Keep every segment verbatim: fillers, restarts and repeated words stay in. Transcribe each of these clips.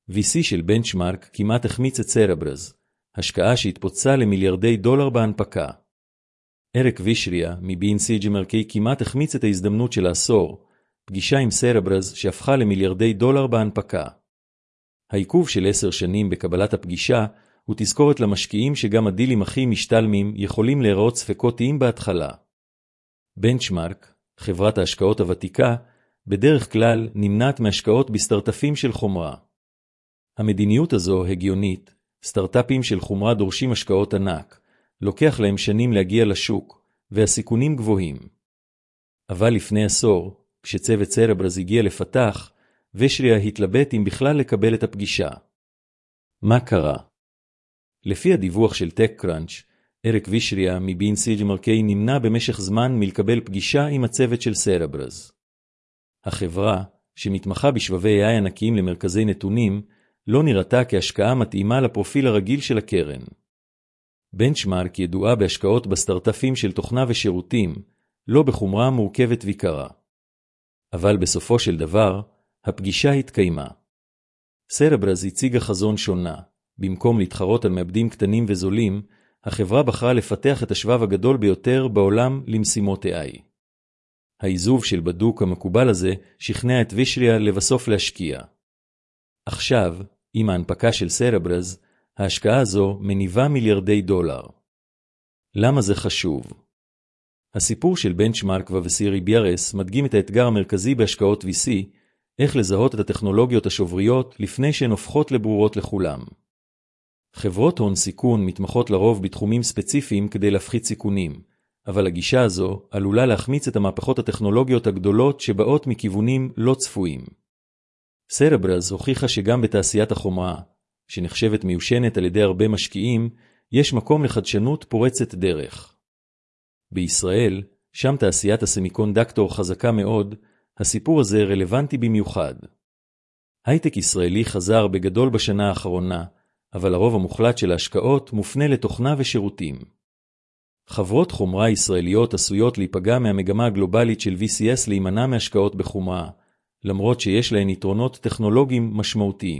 וי סי של בנצ'מארק כמעט החמיץ את סרברס, השקעה שהתפוצצה למיליארדי דולר בהנפקה. אריק וישריה מבי אן סי ג'מרקי כמעט החמיץ את ההזדמנות של העשור, פגישה עם סרברס שהפכה למיליארדי דולר בהנפקה. העיכוב של עשר שנים בקבלת הפגישה הוא תזכורת למשקיעים שגם הדילים הכי משתלמים יכולים להיראות ספקותיים בהתחלה. בנצ'מארק, חברת ההשקעות הוותיקה, בדרך כלל נמנעת מהשקעות בסטארטאפים של חומרה. המדיניות הזו הגיונית, סטארטאפים של חומרה דורשים השקעות ענק, לוקח להם שנים להגיע לשוק, והסיכונים גבוהים. אבל לפני עשור, כשצוות סרברס הגיע לפתח, וישריה התלבט אם בכלל לקבל את הפגישה. מה קרה? לפי הדיווח של TechCrunch, אריק וישריה מבי אן סי ג'מרקי נמנע במשך זמן מלקבל פגישה עם הצוות של סרברס. החברה, שמתמחה בשבבי איי איי ענקיים למרכזי נתונים, לא נראתה כהשקעה מתאימה לפרופיל הרגיל של הקרן. בנצ'מארק ידועה בהשקעות בסטארטאפים של תוכנה ושירותים, לא בחומרה מורכבת ויקרה. אבל בסופו של דבר, הפגישה התקיימה. סרברס הציגה חזון שונה. במקום להתחרות על מעבדים קטנים וזולים, החברה בחרה לפתח את השבב הגדול ביותר בעולם למשימות איי איי. העיזוב של בדוק המקובל הזה שכנע את וישריה לבסוף להשקיע. עכשיו, עם ההנפקה של סרברס, ההשקעה הזו מניבה מיליארדי דולר. למה זה חשוב? הסיפור של בנצ'מארק וסירי ביארס מדגים את האתגר המרכזי בהשקעות וי סי, איך לזהות את הטכנולוגיות השובריות לפני שהן הופכות לברורות לכולם. חברות הון סיכון מתמחות לרוב בתחומים ספציפיים כדי להפחית סיכונים, אבל הגישה הזו עלולה להחמיץ את המהפכות הטכנולוגיות הגדולות שבאות מכיוונים לא צפויים. סרברס הוכיחה שגם בתעשיית החומרה, שנחשבת מיושנת על ידי הרבה משקיעים, יש מקום לחדשנות פורצת דרך. בישראל, שם תעשיית הסמיקונדקטור חזקה מאוד, הסיפור הזה רלוונטי במיוחד. הייטק ישראלי חזר בגדול בשנה האחרונה, אבל הרוב המוחלט של ההשקעות מופנה לתוכנה ושירותים. חברות חומרה ישראליות עשויות להיפגע מהמגמה הגלובלית של וי סי אס להימנע מהשקעות בחומרה, למרות שיש להן יתרונות טכנולוגיים משמעותיים.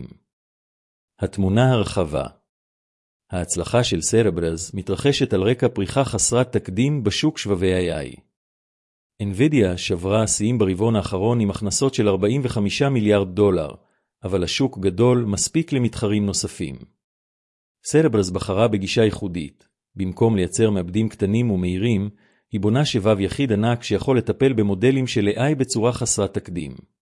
התמונה הרחבה. ההצלחה של סרברס מתרחשת על רקע פריחה חסרת תקדים בשוק שבבי איי איי. NVIDIA שברה שיאים ברבעון האחרון עם הכנסות של ארבעים וחמישה מיליארד דולר, אבל השוק גדול מספיק למתחרים נוספים. סרברס בחרה בגישה ייחודית. במקום לייצר מעבדים קטנים ומהירים, היא בונה שבב יחיד ענק שיכול לטפל במודלים של איי איי בצורה חסרת תקדים.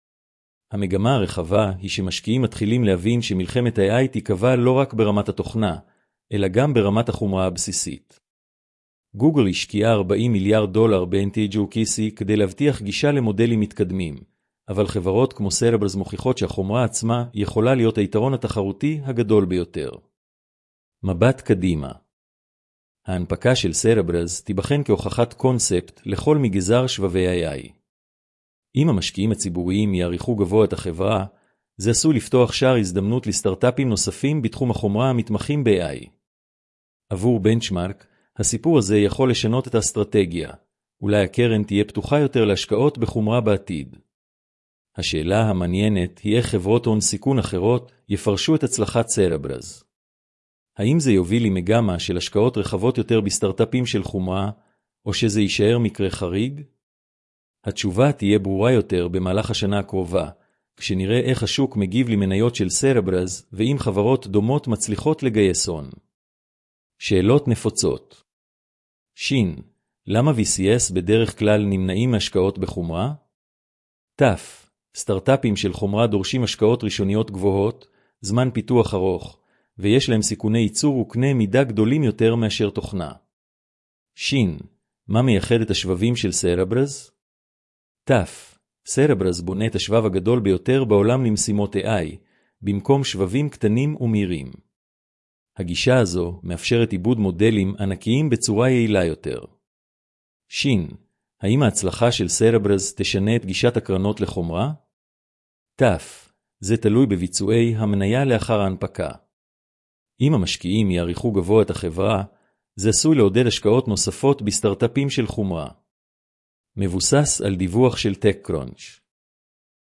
המגמה הרחבה היא שמשקיעים מתחילים להבין שמלחמת ה-איי איי תיקבע לא רק ברמת התוכנה, אלא גם ברמת החומרה הבסיסית. גוגל השקיעה ארבעים מיליארד דולר ב-אן טי ג'י קיו סי כדי להבטיח גישה למודלים מתקדמים, אבל חברות כמו סרברס מוכיחות שהחומרה עצמה יכולה להיות היתרון התחרותי הגדול ביותר. מבט קדימה. ההנפקה של סרברס תיבחן כהוכחת קונספט לכל מגזר שבבי איי איי. אם המשקיעים הציבוריים יעריכו גבוה את החברה, זה עשוי לפתוח שער הזדמנות לסטארטאפים נוספים בתחום החומרה המתמחים ב-איי איי. עבור בנצ'מארק, הסיפור הזה יכול לשנות את האסטרטגיה. אולי הקרן תהיה פתוחה יותר להשקעות בחומרה בעתיד. השאלה המעניינת היא איך חברות הון סיכון אחרות יפרשו את הצלחת סרברס. האם זה יוביל למגמה של השקעות רחבות יותר בסטארטאפים של חומרה, או שזה יישאר מקרה חריג? התשובה תהיה ברורה יותר במהלך השנה הקרובה, כשנראה איך השוק מגיב למניות של סרברס, ואם חברות דומות מצליחות לגייס הון. שאלות נפוצות. שין, למה וי סי אס בדרך כלל נמנעים מהשקעות בחומרה? תף, סטארטאפים של חומרה דורשים השקעות ראשוניות גבוהות, זמן פיתוח ארוך, ויש להם סיכוני ייצור וקנה מידה גדולים יותר מאשר תוכנה. שין, מה מייחד את השבבים של סרברס? תף, סרברס בונה את השבב הגדול ביותר בעולם למשימות איי איי, במקום שבבים קטנים ומהירים. הגישה הזו מאפשרת עיבוד מודלים ענקיים בצורה יעילה יותר. שין, האם ההצלחה של סרברס תשנה את גישת הקרנות לחומרה? תף, זה תלוי בביצועי המניה לאחר ההנפקה. אם המשקיעים יעריכו גבוה את החברה, זה עשוי לעודד השקעות נוספות בסטארטאפים של חומרה. מבוסס על דיווח של TechCrunch.